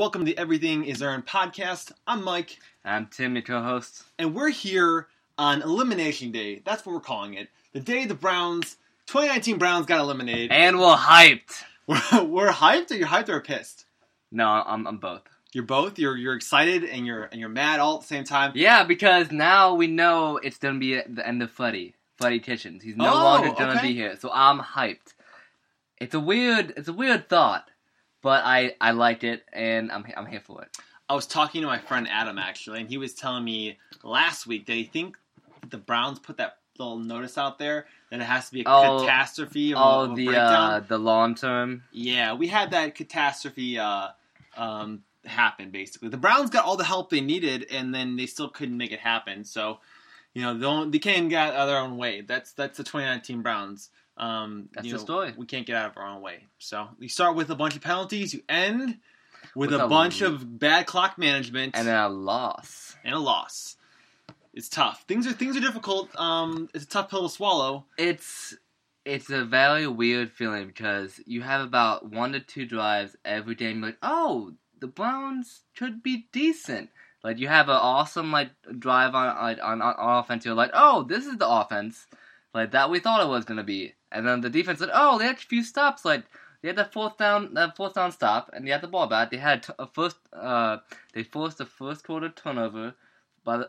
welcome to Everything Is Earned podcast. I'm Mike. I'm Tim, your co-host. And we're here on Elimination Day. That's what we're calling it. The day the 2019 Browns got eliminated. And we're hyped. We're hyped? Or you're hyped or pissed? No, I'm both. You're both? You're excited and you're mad all at the same time? Yeah, because now we know it's going to be the end of Fuddy Kitchens. He's no longer going to be here. So I'm hyped. It's a weird thought. But I liked it, and I'm here for it. I was talking to my friend Adam, actually, and he was telling me last week that he think the Browns put that little notice out there that it has to be a catastrophe. The long term. Yeah, we had that catastrophe happen, basically. The Browns got all the help they needed, and then they still couldn't make it happen. So, they can't get out of their own way. That's the 2019 Browns. That's the story. We can't get out of our own way. So you start with a bunch of penalties. You end with a bunch of bad clock management and a loss. It's tough. Things are difficult. It's a tough pill to swallow. It's a very weird feeling because you have about 1 to 2 drives every day, and you're like, oh, the Browns should be decent. Like you have an awesome drive on offense. You're like, oh, this is the offense that we thought it was gonna be. And then the defense said, "Oh, they had a few stops. They had that fourth down stop, and they had the ball back. They had they forced a first quarter turnover the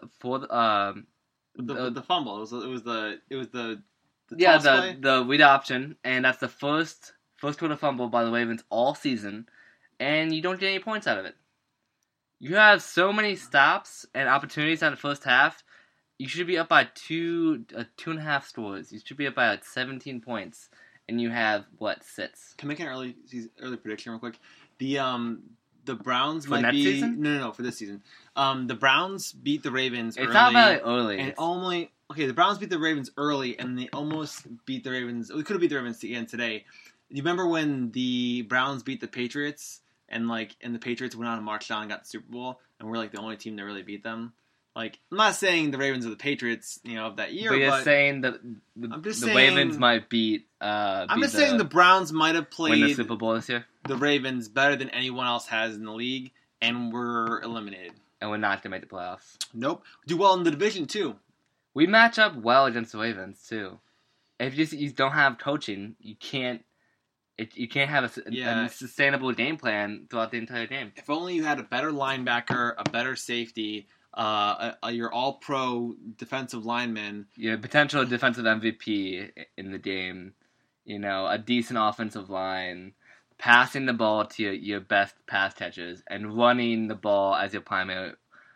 fumble. It was the the read option, and that's the first quarter fumble by the Ravens all season, and you don't get any points out of it. You have so many stops and opportunities in the first half. You should be up by 2.5 scores. You should be up by 17 points, and you have 6. Can I make an early prediction real quick? The Browns for might next be season? No for this season. The Browns beat the Ravens. It's early, not very early. And the Browns beat the Ravens early, and they almost beat the Ravens. We could have beat the Ravens again today. You remember when the Browns beat the Patriots, and the Patriots went on and marched on and got the Super Bowl, and we're the only team that really beat them. I'm not saying the Ravens are the Patriots, of that year. But you're saying that the Ravens might beat. I'm just saying the Browns might have played win the Super Bowl this year. The Ravens better than anyone else has in the league, and we're eliminated. And we're not gonna make the playoffs. Nope. Do well in the division too. We match up well against the Ravens too. If you don't have coaching, you can't. You can't have a sustainable game plan throughout the entire game. If only you had a better linebacker, a better safety. Your all-pro defensive lineman. Your potential defensive MVP in the game. A decent offensive line. Passing the ball to your best pass catchers. And running the ball as your primary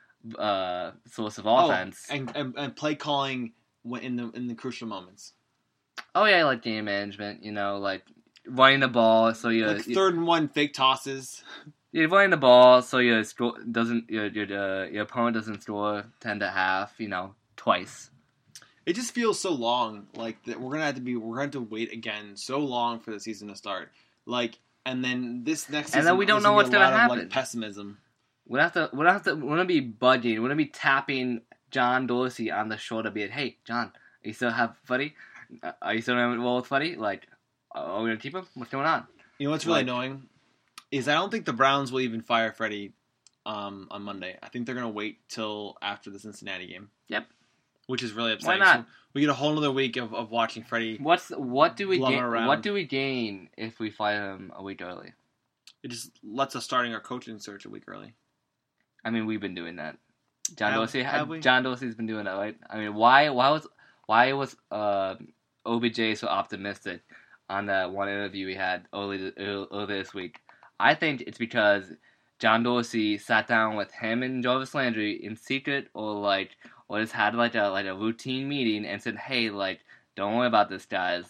source of offense. And play calling in the crucial moments. Oh, yeah, game management. Running the ball so you're... 3rd and 1 fake tosses. You're running the ball so your opponent doesn't score 10 to half, twice. It just feels so long, that we're gonna have to wait again so long for the season to start, and then this next season, and then we don't know what's gonna happen. Pessimism. We're gonna be bugging. We're gonna be tapping John Dorsey on the shoulder, being, "Hey, John, are you still have Fuddy? Are you still gonna roll with Fuddy? Are we gonna keep him? What's going on?" You know what's really annoying? Is I don't think the Browns will even fire Freddie on Monday. I think they're going to wait till after the Cincinnati game. Yep. Which is really upsetting. Why not? So we get a whole other week of watching Freddie. What do we gain? Around. What do we gain if we fire him a week early? It just lets us starting our coaching search a week early. I mean, we've been doing that. Have we? John Dorsey's been doing that, right? I mean, why was OBJ so optimistic on that one interview we had earlier this week? I think it's because John Dorsey sat down with him and Jarvis Landry in secret, or just had a routine meeting and said, "Hey, don't worry about this, guys.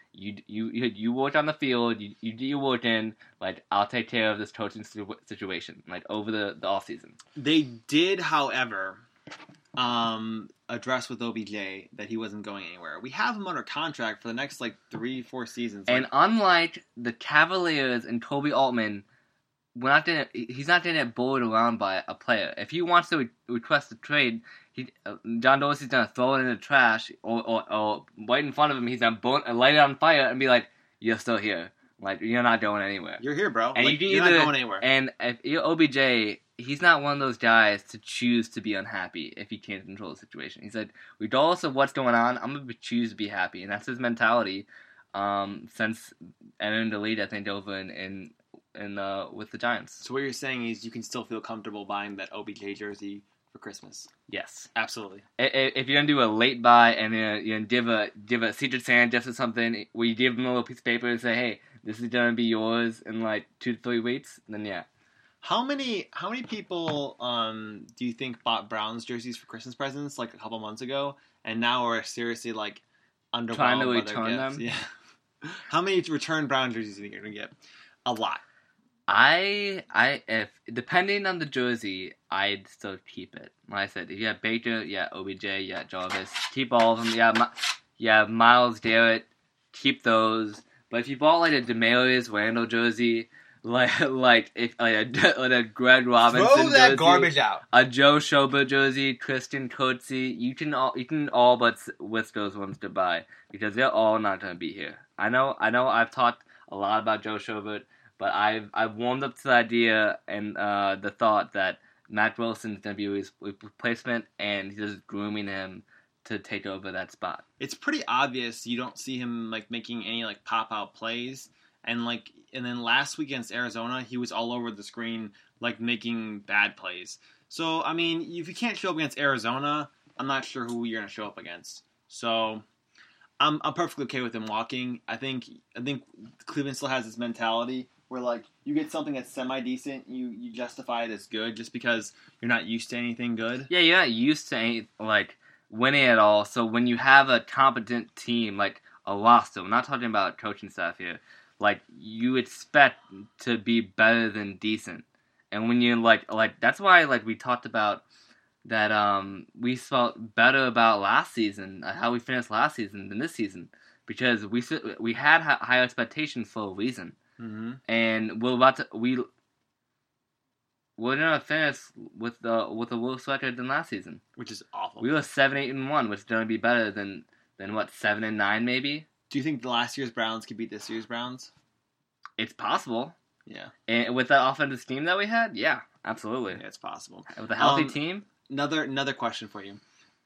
You work on the field, you do your work in. I'll take care of this coaching situation. Over the off season." They did, however, address with OBJ that he wasn't going anywhere. We have him under contract for the next 3-4 seasons. And unlike the Cavaliers and Kobe Altman, he's not going to get bullied around by a player. If he wants to request a trade, John Dorsey's going to throw it in the trash, or right in front of him, he's going to light it on fire and be like, "You're still here. Like, you're not going anywhere. You're here, bro. And like, you can you're either, not going anywhere. And if you're OBJ, he's not one of those guys to choose to be unhappy if he can't control the situation. He said, regardless of what's going on, I'm going to choose to be happy. And that's his mentality since entering the lead, I think, over in with the Giants. So what you're saying is you can still feel comfortable buying that OBJ jersey for Christmas. Yes. Absolutely. If you're going to do a late buy and you're going to give a Secret Santa gift or something, where you give them a little piece of paper and say, hey, this is going to be yours in like 2 to 3 weeks, then yeah. How many people do you think bought Browns jerseys for Christmas presents like a couple months ago, and now are seriously like underwhelmed trying to by their return gifts? them? Yeah. How many return Brown jerseys do you think you're gonna get? A lot. If depending on the jersey, I'd still keep it. Like I said, if you have Baker, yeah, OBJ, yeah, Jarvis, keep all of them. Yeah, Miles Garrett, keep those. But if you bought like a Demarius Randall jersey, like if a Greg Robinson Throw that jersey, garbage out. a Joe Schobert jersey, Christian Kirksey, you can all but list those ones goodbye because they're all not going to be here. I know. I've talked a lot about Joe Schobert, but I've warmed up to the idea and the thought that Matt Wilson's going to be his replacement, and he's just grooming him to take over that spot. It's pretty obvious you don't see him like making any like pop out plays, and then last week against Arizona, he was all over the screen like making bad plays. So I mean, if you can't show up against Arizona, I'm not sure who you're going to show up against. So I'm perfectly okay with him walking. I think Cleveland still has this mentality where like you get something that's semi decent, you justify it as good just because you're not used to anything good. Yeah, you're not used to winning at all. So when you have a competent team like a roster, we're not talking about coaching staff here. Like you expect to be better than decent, and when you like that's why like we talked about that we felt better about last season, how we finished last season than this season because we had higher expectations for a reason. Mm-hmm. And we're gonna finish with a worse record than last season, which is awful. We were 7-8-1, which is gonna be better than what 7-9 maybe. Do you think the last year's Browns could beat this year's Browns? It's possible. Yeah. And with the offensive scheme that we had, yeah, absolutely. Yeah, it's possible. With a healthy team. Another question for you.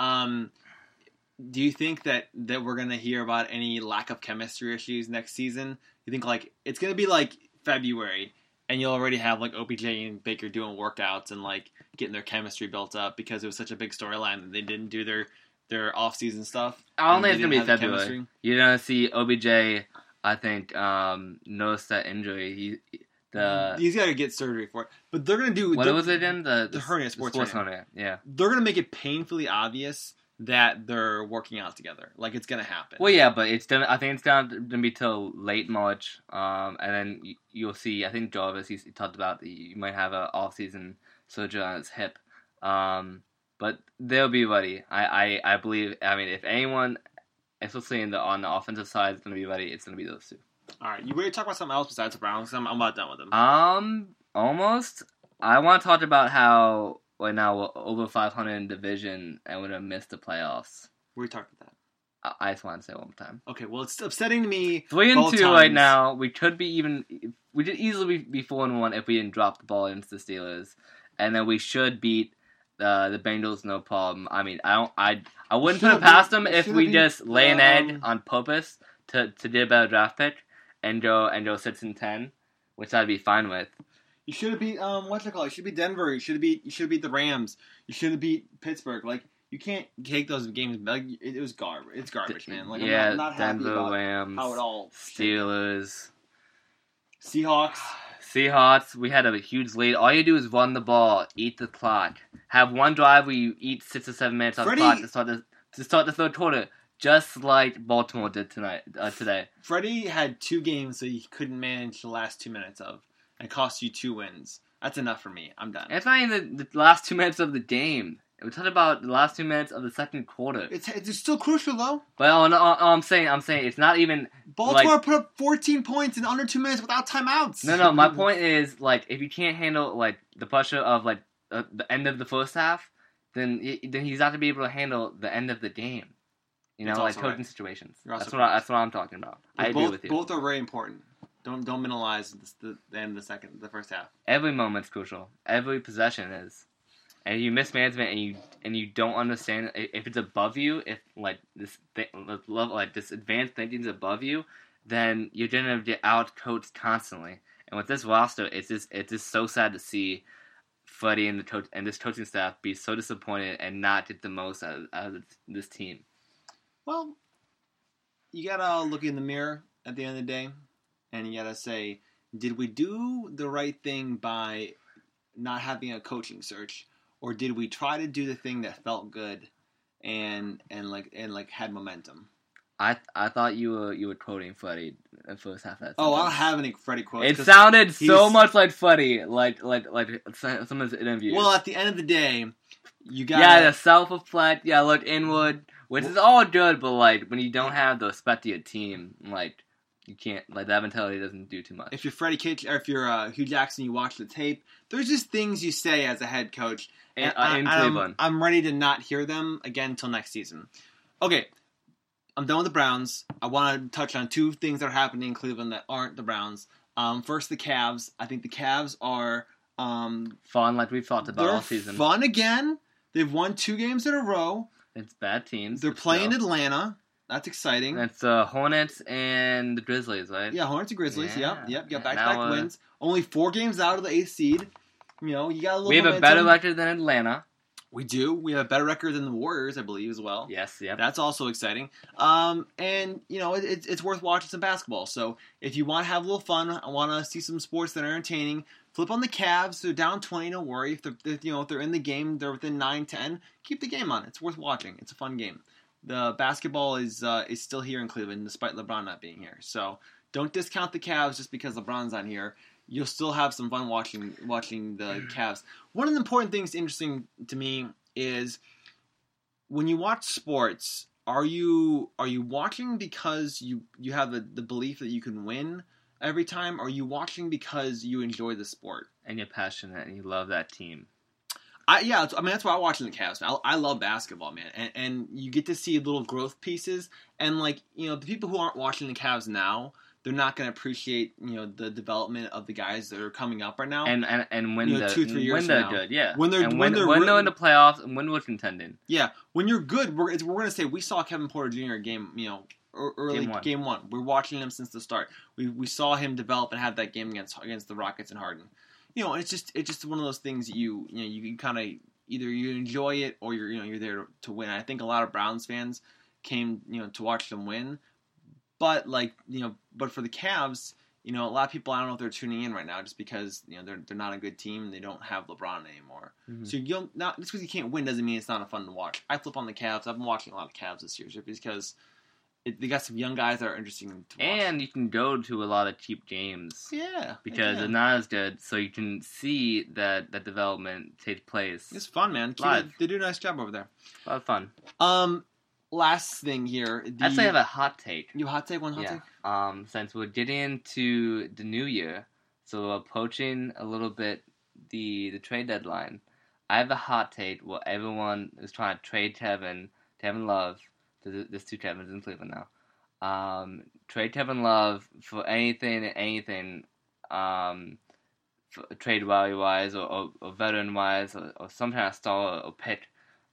Do you think that we're gonna hear about any lack of chemistry issues next season? You think like it's gonna be like February and you'll already have like OBJ and Baker doing workouts and like getting their chemistry built up because it was such a big storyline that they didn't do their off-season stuff? I don't think it's gonna be February. You're gonna see OBJ. I think notice that injury. He's got to get surgery for it. But they're gonna do what was it in the hernia, sports hernia. Yeah, they're gonna make it painfully obvious that they're working out together. Like it's gonna happen. Well, yeah, but I think it's gonna be till late March, and then you'll see. I think Jarvis he talked about you might have an off-season surgery on his hip, but they'll be ready. I believe. I mean, if anyone, especially on the offensive side, is gonna be ready, it's gonna be those two. All right, you ready to talk about something else besides the Browns? I'm about done with them. Almost. I want to talk about how right now we're over 500 in division and we're gonna miss the playoffs. We talked about that. I just want to say it one more time. Okay, well, it's upsetting to me. 3-2 right now. We could easily be 4-1 if we didn't drop the ball into the Steelers, and then we should beat the Bengals no problem. I mean, I wouldn't put it past them if we just lay an egg on purpose to get a better draft pick and go 6-10, which I'd be fine with. You should have beat what's it called? You should beat Denver. You should have beat the Rams. You should have beat Pittsburgh. Like you can't take those games. Like it was garbage. It's garbage, man. Like yeah, I'm not Denver, happy about Rams, how it all. Steelers, Seahawks. We had a huge lead. All you do is run the ball, eat the clock, have one drive where you eat 6 or 7 minutes on the clock to start the third quarter, just like Baltimore did today. Freddie had 2 games that he couldn't manage the last 2 minutes of. It cost you 2 wins. That's enough for me. I'm done. It's not even the last 2 minutes of the game. We're talking about the last 2 minutes of the second quarter. It's still crucial though. Well, no, I'm saying it's not even. Baltimore put up 14 points in under 2 minutes without timeouts. No. My point is if you can't handle the pressure of the end of the first half, then he's not to be able to handle the end of the game. You know, coaching situations. That's what I'm talking about. I agree with you. Both are very important. Don't minimize the end of the first half. Every moment's crucial. Every possession is. And you miss management and you don't understand if it's above you, if like this level, like this advanced thinking is above you, then you're gonna get out coached constantly. And with this roster, it's just so sad to see Freddie and this coaching staff be so disappointed and not get the most out of this team. Well, you gotta look in the mirror at the end of the day, and you gotta say, did we do the right thing by not having a coaching search? Or did we try to do the thing that felt good and had momentum? I thought you were quoting Freddie the first half of that. Oh, I don't have any Freddie quotes. It sounded so much like Freddie, like some of his interviews. Well, at the end of the day, you got the self-reflect, look inward, which is all good, but like when you don't have the respect of your team, like you can't, like that mentality doesn't do too much. If you're Freddie Kitchen or if you're Hugh Jackson, you watch the tape. There's just things you say as a head coach. In Cleveland. I'm ready to not hear them again until next season. Okay, I'm done with the Browns. I want to touch on two things that are happening in Cleveland that aren't the Browns. First, the Cavs. I think the Cavs are fun, like we've talked about all season. Fun again. They've won 2 games in a row. It's bad teams. They're playing Atlanta. That's exciting. That's the Hornets and the Grizzlies, right? Yeah, Hornets and Grizzlies. Yeah. Yep. Got back-to-back wins. Only 4 games out of the 8th seed. You know, you got a little. We have momentum. A better record than Atlanta. We do. We have a better record than the Warriors, I believe, as well. Yes, yep. That's also exciting. And, you know, it's worth watching some basketball. So if you want to have a little fun, I want to see some sports that are entertaining, flip on the Cavs. They're down 20, don't worry. If they're in the game, they're within 9-10, keep the game on. It's worth watching. It's a fun game. The basketball is still here in Cleveland, despite LeBron not being here. So don't discount the Cavs just because LeBron's not here. You'll still have some fun watching the Cavs. One of the important things interesting to me is when you watch sports, are you watching because you have the belief that you can win every time? Or are you watching because you enjoy the sport? And you're passionate and you love that team. That's why I watch in the Cavs. I love basketball, man, and you get to see little growth pieces. And the people who aren't watching the Cavs now, they're not going to appreciate the development of the guys that are coming up right now. And when 2-3 years when they're from now. good, yeah. When they're in the playoffs and when we're contending. Yeah, when you're good, we're going to say we saw Kevin Porter Jr. early game one. We're watching him since the start. We saw him develop and have that game against the Rockets and Harden. It's just one of those things that you kind of either you enjoy it or you're there to win. I think a lot of Browns fans came to watch them win, but but for the Cavs, a lot of people I don't know if they're tuning in right now just because they're not a good team and they don't have LeBron anymore. Mm-hmm. So just because you can't win doesn't mean it's not fun to watch. I flip on the Cavs. I've been watching a lot of Cavs this year just because. They got some young guys that are interesting to watch. And you can go to a lot of cheap games. Yeah. Because they're not as good, so you can see that development take place. It's fun, man. They do a nice job over there. A lot of fun. Last thing here. Actually, I have a hot take. You hot take? One hot take? Since we're getting into the new year, so we're approaching a little bit the trade deadline, I have a hot take where everyone is trying to trade Kevin Love. There's 2 Kevins in Cleveland now. Trade Kevin Love for anything, trade value-wise or veteran-wise or some kind of star or pick.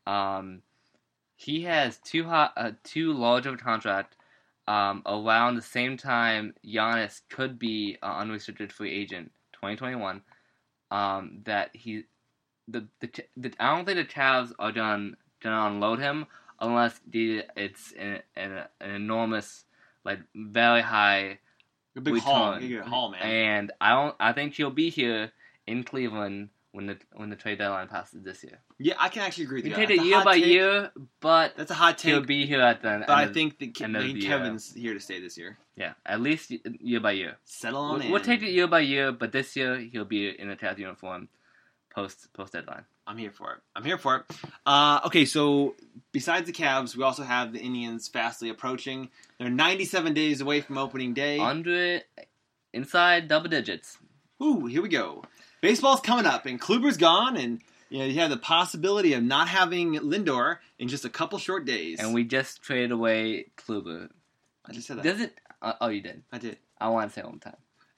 He has too large of a contract around the same time Giannis could be an unrestricted free agent, 2021. That I don't think the Cavs are gonna unload him. Unless it's an enormous, very high, a big haul, man. And I think he'll be here in Cleveland when the trade deadline passes this year. Yeah, I can actually agree with you. We take it year by year, but that's a hot take. He'll be here at the end. But I think Kevin's here to stay this year. Yeah, at least year by year. Settle on in. We'll take it year by year, but this year he'll be in a Cavs uniform post deadline. I'm here for it. Okay, so besides the Cavs, we also have the Indians fastly approaching. They're 97 days away from opening day. Inside double digits. Ooh, here we go. Baseball's coming up, and Kluber's gone, and you have the possibility of not having Lindor in just a couple short days. And we just traded away Kluber. I just said that. Does it? Oh, you did. I did. I want to say it one more time.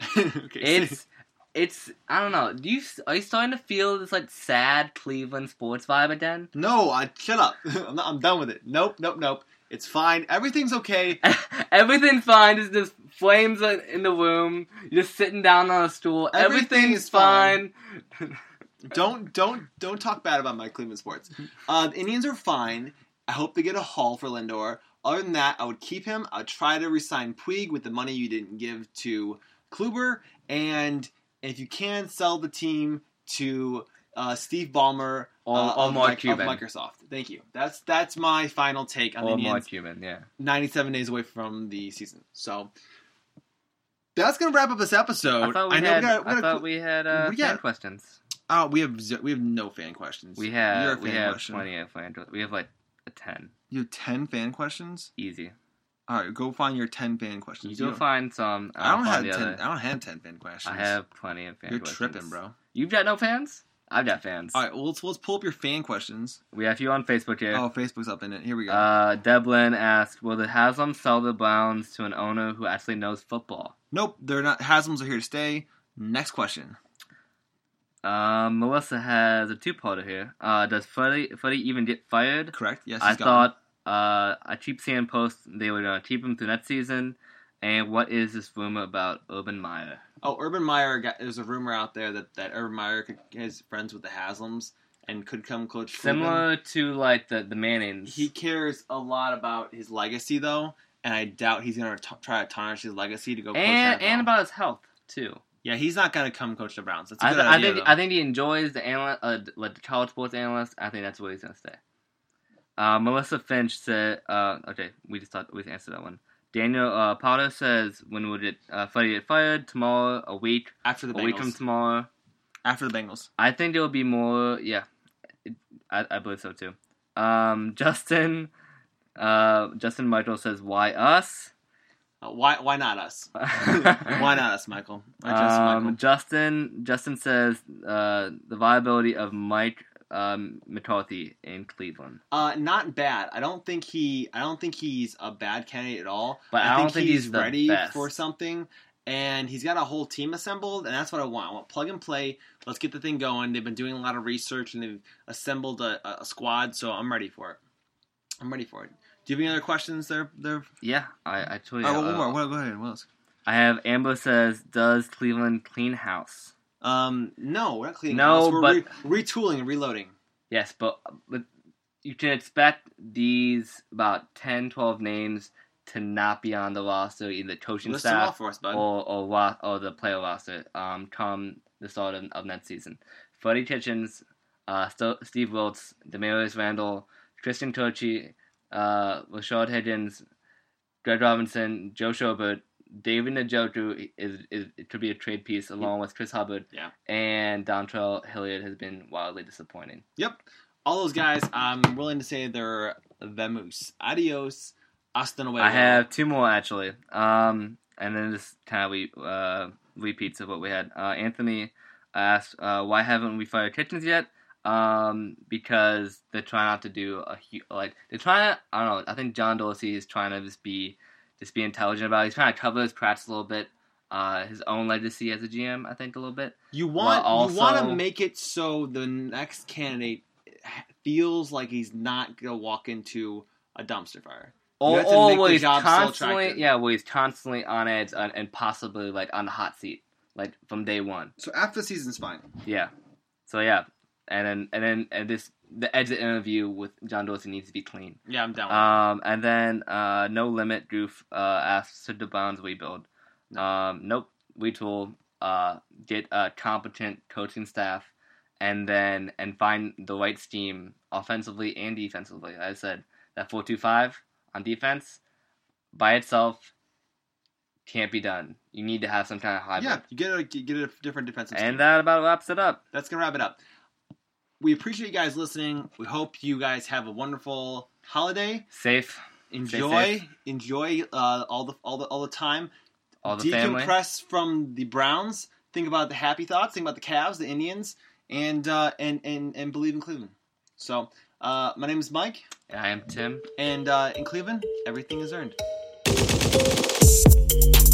Okay. It's I don't know. Are you starting to feel this like sad Cleveland sports vibe again? No, shut up. I'm done with it. Nope. It's fine. Everything's okay. Everything's fine. There's just flames in the room. You're just sitting down on a stool. Everything's fine. Don't talk bad about my Cleveland sports. The Indians are fine. I hope they get a haul for Lindor. Other than that, I would keep him. I would try to re-sign Puig with the money you didn't give to Kluber. And if you can, sell the team to Steve Ballmer or Mark Cuban of Microsoft. Thank you. That's my final take on the Indians. Mark Cuban, yeah. 97 days away from the season. So that's gonna wrap up this episode. I thought we had fan questions. Oh, we have no fan questions. We have plenty of fan questions. We have like 10. You have 10 fan questions? Easy. All right, go find your 10 fan questions. You go find some. I don't have 10 fan questions. I have plenty of fan questions. You're tripping, bro. You've got no fans? I've got fans. All right, well, let's pull up your fan questions. We have a few on Facebook here. Oh, Facebook's up in it. Here we go. Devlin asked, will the Haslam sell the Browns to an owner who actually knows football? Nope, they're not. Haslams are here to stay. Next question. Melissa has a two-parter here. Does Freddie even get fired? Correct. Yes, I thought I keep seeing posts they were going to keep him through next season. And what is this rumor about Urban Meyer? Oh, Urban Meyer, there's a rumor out there that Urban Meyer is friends with the Haslams and could come coach Similar to, like, the Mannings. He cares a lot about his legacy, though, and I doubt he's going to try to tarnish his legacy to go coach NFL. And about his health, too. Yeah, he's not going to come coach the Browns. That's a good idea, though. I think he enjoys the like the college sports analyst. I think that's where he's going to stay. Melissa Finch said, okay, we answered that one. Daniel Potter says, when would Freddie get fired? Tomorrow, a week. After the Bengals. A week from tomorrow. After the Bengals. I think there will be more, yeah. I believe so, too. Justin Michael says, why us? Why not us? Why not us, Michael? Justin says, the viability of Mike McCarthy in Cleveland. Not bad. I don't think he's a bad candidate at all. But I don't think he's ready best for something. And he's got a whole team assembled, and that's what I want. I want plug and play. Let's get the thing going. They've been doing a lot of research, and they've assembled a squad, so I'm ready for it. Do you have any other questions there? Yeah, I totally. One more. Go ahead. What else? I have Amber says, does Cleveland clean house? No, we're not cleaning house. We're retooling and reloading. Yes, but you can expect these about 10, 12 names to not be on the roster, either coaching List staff them off for us, bud. or the player roster. Come the start of next season. Freddie Kitchens, Steve Wilkes, Demarius Randall, Christian Turchi, Rashard Higgins, Greg Robinson, Joe Schobert, David Njoku it could be a trade piece along with Chris Hubbard. Yeah. And Dontrell Hilliard has been wildly disappointing. Yep. All those guys, I'm willing to say they're vamos. Adios. Hasta luego. I have two more, actually. And then this kind of repeats of what we had. Anthony asked, why haven't we fired Kitchens yet? Because they're trying not to do they're trying to, I don't know, I think John Dorsey is trying to just be intelligent about it. He's trying to cover his tracks a little bit, his own legacy as a GM, I think, a little bit. You want to make it so the next candidate feels like he's not going to walk into a dumpster fire. Where he's constantly on edge and possibly like on the hot seat, like from day one. So after the season's fine. Yeah. So yeah. And then the exit interview with John Dorsey needs to be clean. Yeah, I'm down with and then No Limit Goof asks, should the Browns rebuild? Nope. Retool, get a competent coaching staff, and find the right scheme offensively and defensively. As I said, that 4-2-5 on defense by itself can't be done. You need to have some kind of hybrid. Yeah, you get a different defensive scheme. And that about wraps it up. That's going to wrap it up. We appreciate you guys listening. We hope you guys have a wonderful holiday. Safe. Enjoy all the time. All the family. Decompress from the Browns. Think about the happy thoughts. Think about the Cavs, the Indians, and believe in Cleveland. So, my name is Mike. And I am Tim. And in Cleveland, everything is earned.